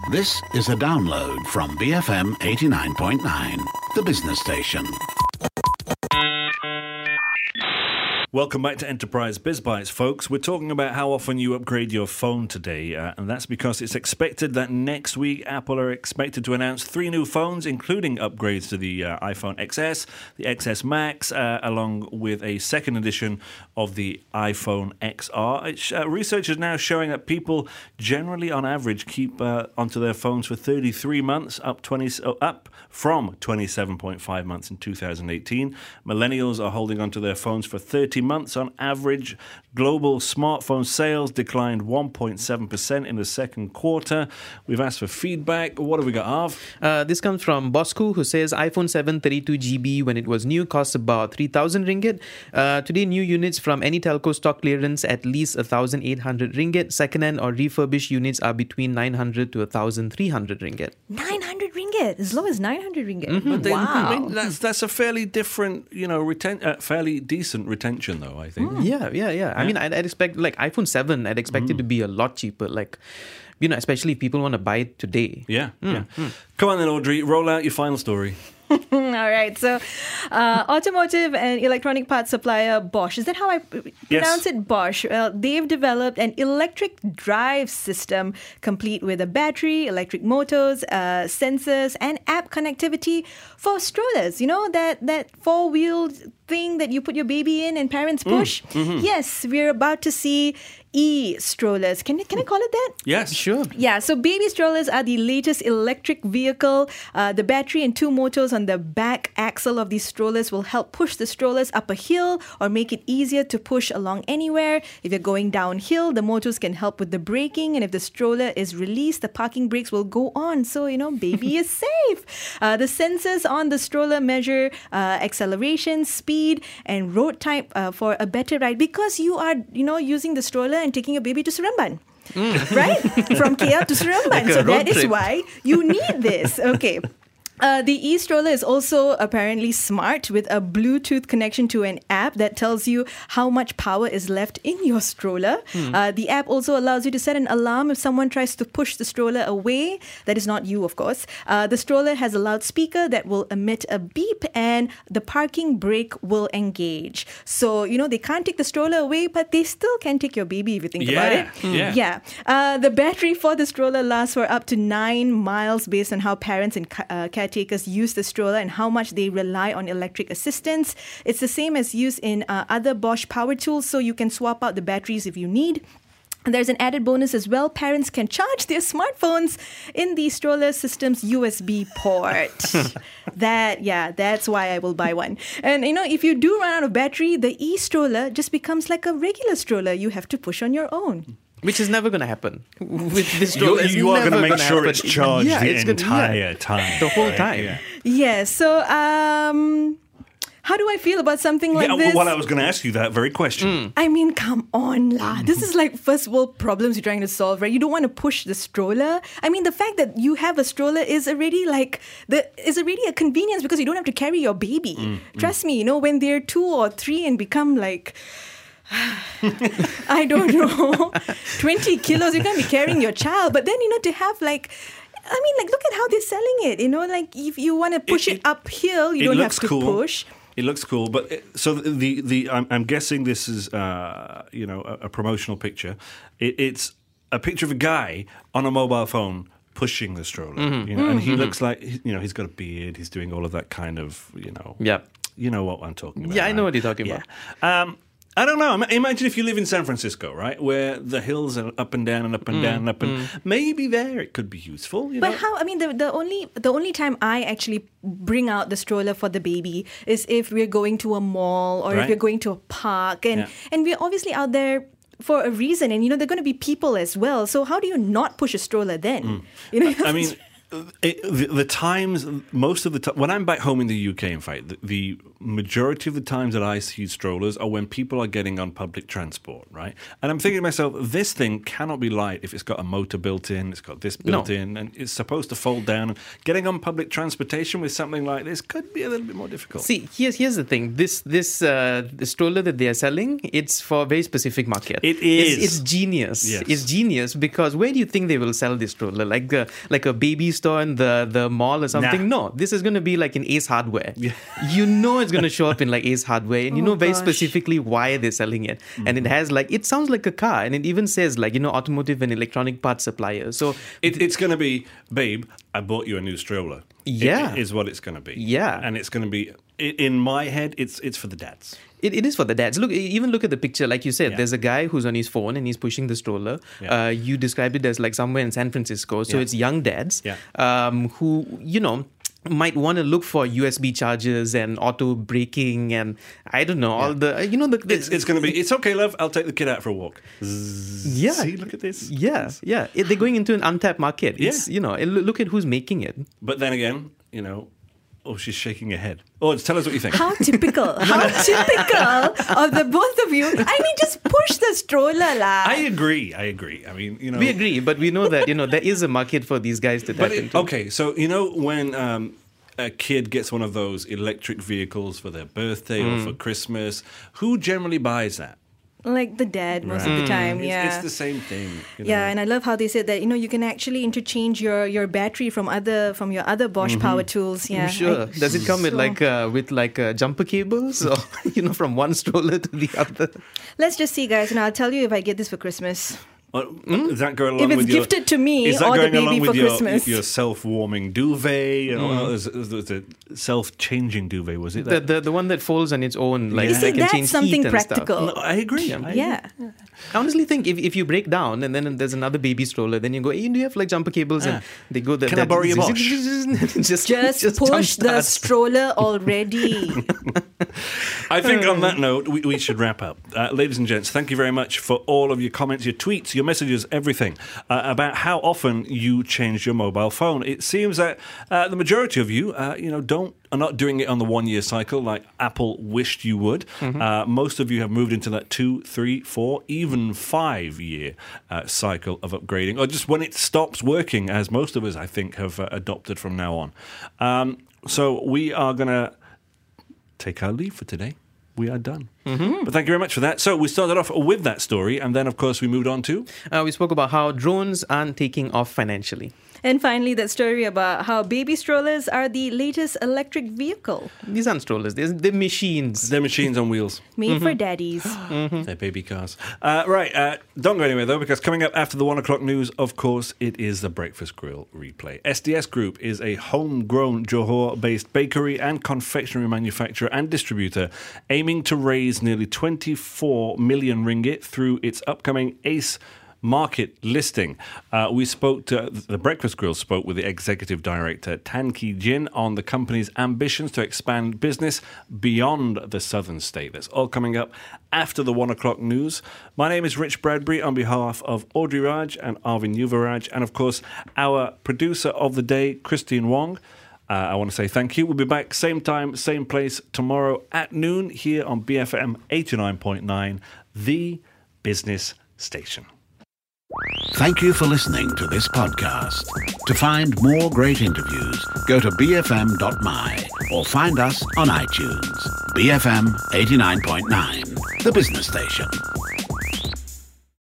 This is a download from BFM 89.9, the business station. Welcome back to Enterprise Biz Bites, folks. We're talking about how often you upgrade your phone today, and that's because it's expected that next week Apple are expected to announce 3 new phones, including upgrades to the iPhone XS, the XS Max, along with a second edition of the iPhone XR. Research is now showing that people generally, on average, keep onto their phones for 33 months, up from 27.5 months in 2018. Millennials are holding onto their phones for 30 months on average. Global smartphone sales declined 1.7% in the second quarter. We've asked for feedback. What have we got, Arv? This comes from Bosco, who says iPhone 7 32GB when it was new cost about 3,000 ringgit. Today, new units from any telco stock clearance at least 1,800 ringgit. Second-hand or refurbished units are between 900 to 1,300 ringgit. 900 ringgit, as low as 900 ringgit. Mm-hmm. Wow. I mean, that's a fairly different, fairly decent retention, though, I think. Yeah. I mean, I'd expect, like, iPhone 7, I'd expect it to be a lot cheaper, like, especially if people want to buy it today. Yeah. Come on then, Audrey, roll out your final story. All right. So, automotive and electronic parts supplier Bosch. Is that how I pronounce it? Bosch. Well, they've developed an electric drive system complete with a battery, electric motors, sensors, and app connectivity for strollers. You know, that four-wheeled thing that you put your baby in and parents push? Mm-hmm. Yes, we're about to see e-strollers. Can I call it that? Yes. Sure. Yeah, so baby strollers are the latest electric vehicle. The battery and 2 motors on the back axle of these strollers will help push the strollers up a hill or make it easier to push along anywhere. If you're going downhill, the motors can help with the braking, and if the stroller is released, the parking brakes will go on. So, baby is safe. The sensors on the stroller measure acceleration, speed, and road type for a better ride, because you are, using the stroller and taking your baby to Seremban. Right? From KL to Seremban. Like so a road that is trip. why you need this. Okay. The e-stroller is also apparently smart, with a Bluetooth connection to an app that tells you how much power is left in your stroller. The app also allows you to set an alarm if someone tries to push the stroller away. That is not you, of course. The stroller has a loudspeaker that will emit a beep, and the parking brake will engage. So, they can't take the stroller away, but they still can take your baby if you think about it. Yeah. The battery for the stroller lasts for up to 9 miles based on how parents and caretakers use the stroller and how much they rely on electric assistance. It's the same as used in other Bosch power tools, so you can swap out the batteries if you need. And there's an added bonus as well. Parents can charge their smartphones in the stroller system's USB port. That's why I will buy one. And, if you do run out of battery, the e-stroller just becomes like a regular stroller you have to push on your own. Which is never going to happen. With this stroller, You are going to make sure happen. it's charged the entire time. time. The whole time. Yeah, so how do I feel about something like this? Well, I was going to ask you that very question. I mean, come on, lah. This is like first world problems you're trying to solve, right? You don't want to push the stroller. I mean, the fact that you have a stroller is already a convenience, because you don't have to carry your baby. Trust me, when they're 2 or 3 and become like, I don't know, 20 kilos, you can't be carrying your child. But then, to have look at how they're selling it. If you want to push it uphill, you don't have to push. It looks cool, but I'm guessing this is a promotional picture. It's a picture of a guy on a mobile phone pushing the stroller, and he looks like he's got a beard. He's doing all of that kind of Yeah. You know what I'm talking about. Yeah, I know right? what you're talking about. I don't know. Imagine if you live in San Francisco, right, where the hills are up and down and up and down and up, and maybe there it could be useful. But how? I mean, the only time I actually bring out the stroller for the baby is if we're going to a mall or if we're going to a park, and we're obviously out there for a reason, and there are going to be people as well. So how do you not push a stroller then? I mean, The times, most of the time, when I'm back home in the UK, in fact, the majority of the times that I see strollers are when people are getting on public transport, right? And I'm thinking to myself, this thing cannot be light if it's got a motor built in, it's got this built in, and it's supposed to fold down. Getting on public transportation with something like this could be a little bit more difficult. See, here's the thing. This stroller that they are selling, it's for a very specific market. It is. It's genius. Yes. It's genius because where do you think they will sell this stroller? Like a baby store in the mall or something? Nah. No, this is going to be like in Ace Hardware. Yeah. You know it's going to show up in like Ace Hardware, and you know very gosh. specifically why they're selling it. And it has it sounds like a car, and it even says automotive and electronic parts supplier. So It's going to be, babe, I bought you a new stroller. Yeah. Is what it's going to be. Yeah. And it's going to be, in my head, it's for the dads. It is for the dads. Even look at the picture. Like you said, Yeah. there's a guy who's on his phone and he's pushing the stroller. Yeah. You described it as like somewhere in San Francisco. So Yeah. it's young dads Yeah. who, might want to look for USB chargers and auto braking and I don't know, all the, It's going to be, it's okay, love, I'll take the kid out for a walk. Yeah. See, look at this. Yeah. They're going into an untapped market. It's, look at who's making it. But then again, oh, she's shaking her head. Oh, tell us what you think. How typical. How typical of the both of you. I mean, just push the stroller lah. I agree. I mean, We agree, but we know that, there is a market for these guys to tap into. Okay, so when a kid gets one of those electric vehicles for their birthday or for Christmas, who generally buys that? Like the dad most of the time, yeah. It's the same thing. Yeah, and I love how they said that you can actually interchange your battery from your other Bosch power tools. Yeah, Sure. Does it come with jumper cables or from one stroller to the other? Let's just see, guys, and I'll tell you if I get this for Christmas. Is that going along If it's with your, gifted to me is that or the going along baby with for your, Christmas. your self-warming duvet? Is it self-changing duvet? Was it that? The one that folds on its own, You see, can that's change something heat and practical. stuff. No, I agree. Yeah. I honestly think if you break down and then there's another baby stroller, then you go, hey, do you have jumper cables? And they go, Can I borrow your Bosch? just push the jumpstart. stroller already. I think on that note, we should wrap up. Ladies and gents, thank you very much for all of your comments, your tweets, your messages, everything about how often you change your mobile phone. It seems that the majority of you, are not doing it on the 1 year cycle like Apple wished you would. Most of you have moved into that 2, 3, 4, even 5 year cycle of upgrading, or just when it stops working, as most of us, I think, have adopted from now on. So we are going to take our leave for today. We are done. But thank you very much for that. So we started off with that story, and then, of course, we moved on to... we spoke about how drones aren't taking off financially. And finally, that story about how baby strollers are the latest electric vehicle. These aren't strollers, they're machines. They're machines on wheels. Made for daddies. They're baby cars. Right, don't go anywhere, though, because coming up after the 1 o'clock news, of course, it is the Breakfast Grill replay. SDS Group is a homegrown Johor-based bakery and confectionery manufacturer and distributor aiming to raise nearly 24 million ringgit through its upcoming ACE market listing. The Breakfast Grill spoke with the executive director Tan Ki Jin on the company's ambitions to expand business beyond the southern state. That's all coming up after the 1 o'clock news. My name is Rich Bradbury on behalf of Audrey Raj and Arvin Yuvaraj, and of course our producer of the day, Christine Wong. I want to say thank you. We'll be back same time, same place tomorrow at noon here on BFM 89.9, the business station. Thank you for listening to this podcast. To find more great interviews, go to bfm.my or find us on iTunes. BFM 89.9, the business station.